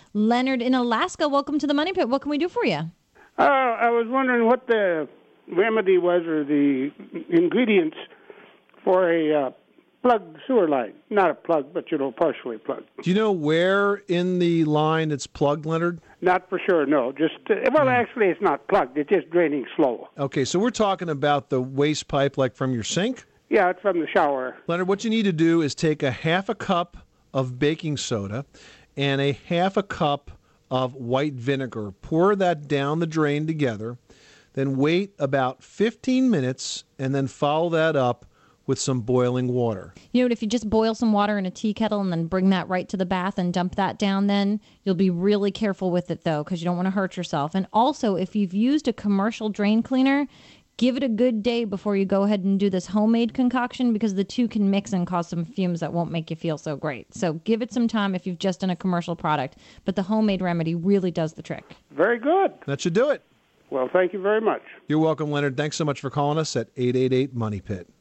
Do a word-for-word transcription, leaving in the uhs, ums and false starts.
Leonard in Alaska, welcome to the Money Pit. What can we do for you? Uh, I was wondering what the remedy was or the ingredients for a uh, plugged sewer line. Not a plug, but, you know, partially plugged. Do you know where in the line it's plugged, Leonard? Not for sure, no. Just uh, Well, mm. actually, it's not plugged. It's just draining slow. Okay, so we're talking about the waste pipe like from your sink? Yeah, it's from the shower. Leonard, what you need to do is take a half a cup of baking soda and a half a cup of white vinegar. Pour that down the drain together. Then wait about fifteen minutes and then follow that up with some boiling water. You know what, if you just boil some water in a tea kettle and then bring that right to the bath and dump that down, then you'll be really careful with it, though, because you don't want to hurt yourself. And also, if you've used a commercial drain cleaner, give it a good day before you go ahead and do this homemade concoction, because the two can mix and cause some fumes that won't make you feel so great. So give it some time if you've just done a commercial product. But the homemade remedy really does the trick. Very good. That should do it. Well, thank you very much. You're welcome, Leonard. Thanks so much for calling us at eight eight eight, MONEY PIT.